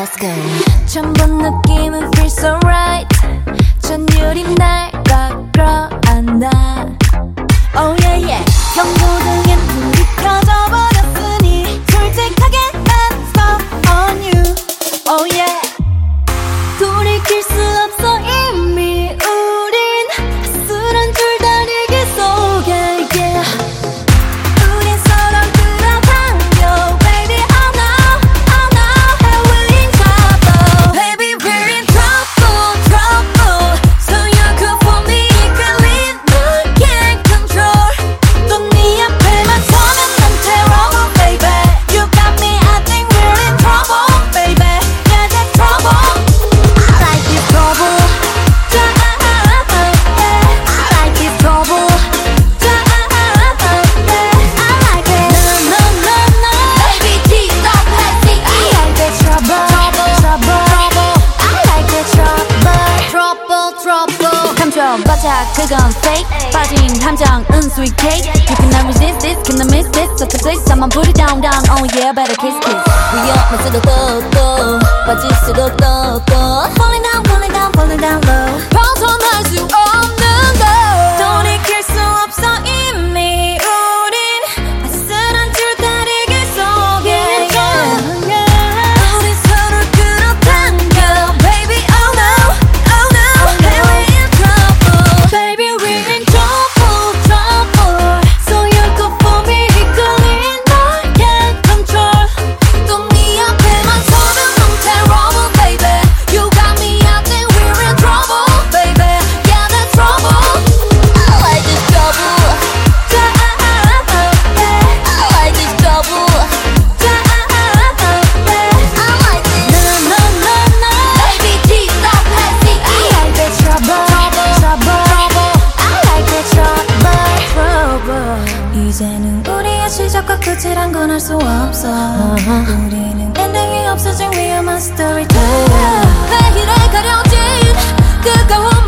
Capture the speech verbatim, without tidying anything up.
Let's go. 처음 본 느낌은 feel so right. 전율이 날 꽉끌어안아. Oh yeah yeah. 경고등엔 불이 켜져버렸으니 솔직하게 난 stop on you. Oh yeah. 돌이킬 수 없어 이미 우린 아슬한 줄다리기 속에 yeah. 우린 서로 끌어당겨 baby oh no oh no and we're in trouble baby we're in trouble trouble so you're good for me 이끌린 널 can't control 또 네 앞에만 서면 난 terrible baby you got me I think we're in trouble baby yeah that's trouble I like this trouble 바짝 그건 fake 빠진 함정은 sweet cake You cannot resist this, cannot miss this So to place someone put it down down Oh yeah better kiss kiss 위험할수록 더더 빠질수록 더더 Falling down falling down falling down low 벗어날 수 없는 거 돌이킬 수 없어 이미 우린 아슬한 줄다리기 속에 우린 서로 끌어당겨 Baby oh no oh no and we're in trouble Baby we're in trouble trouble So you're good for me 이끌린 널 can't control 또 네 앞에만 서면 I'm terrible baby You got me I think we're in trouble baby Yeah that's trouble I like this trouble I like this trouble I like this No no no no Baby please stop hesitating I like this trouble trouble trouble I like this trouble trouble 이제는 우리의 시작과 끝이란 건 알 수 없어 우리는 엔딩이 없어진 위험한 스토리텔러 내 길에 가려진 그가운